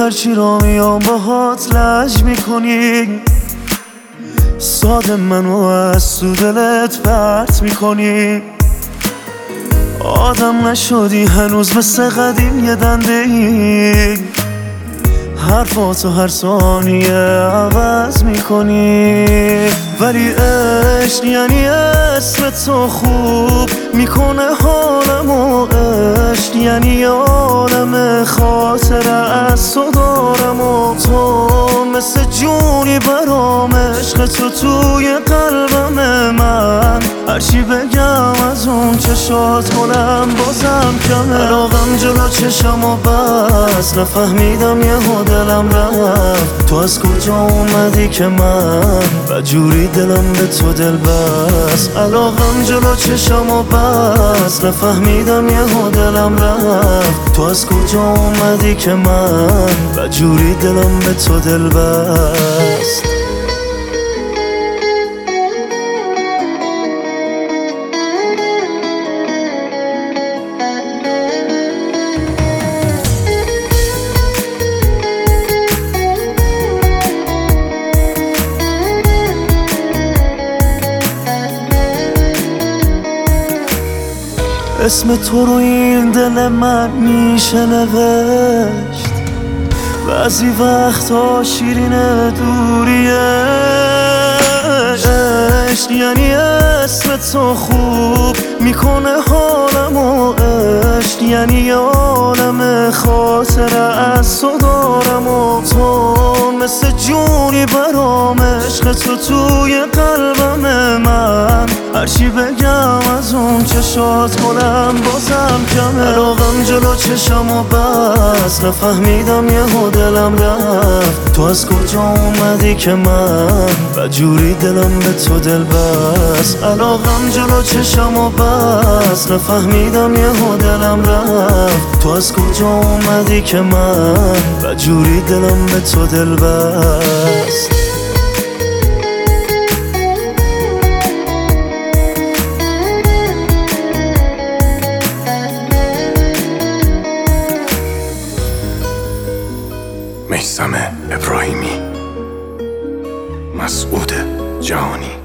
هرچی را میام باهات لج میکنی، ساده منو از تو دلت پرت میکنی. آدم نشدی هنوز مثل قدیم یه دنده ای، حرفاتو هر ثانیه عوض میکنی. ولی عشق یعنی اسم تو خوب میکنه حالمو، عشق یعنی عالم خاطره از تو دارم و تو مثل جونی برام، عشق تو توی قلبم من. هرچی بگم از اون چشات کنم بازم کمه. علاقم جلو چشم و بس نفهمیدم یهو دلم رفت. تو از کجا اومدی که من بجوری دلم به تو دل بست. علاقم جلو چشم و بس نفهمیدم یهو دلم رفت. تو از کجا اومدی که من بجوری دلم به تو دل بست. اسم تو رو این دل من میشه نوشت، بعضی وقتا شیرین دوریه. عشق یعنی اسم تو خوب میکنه حالمو، عشق یعنی عالم خاطره از تو دارم و تو مثل جونی برام، عشق تو توی قلبم من. هرچی بگم از اون چشات کنم بازم کمه. علاقم جلو چشم و بس نفهمیدم یهو دلم رفت. تو از کجا اومدی که من بجوری دلم به تو دل بست. علاقم جلو چشم و بس نفهمیدم یهو دلم رفت. تو از کجا اومدی که من بجوری دلم به تو دل بست. میثم ابراهیمی، مسعود جهانی.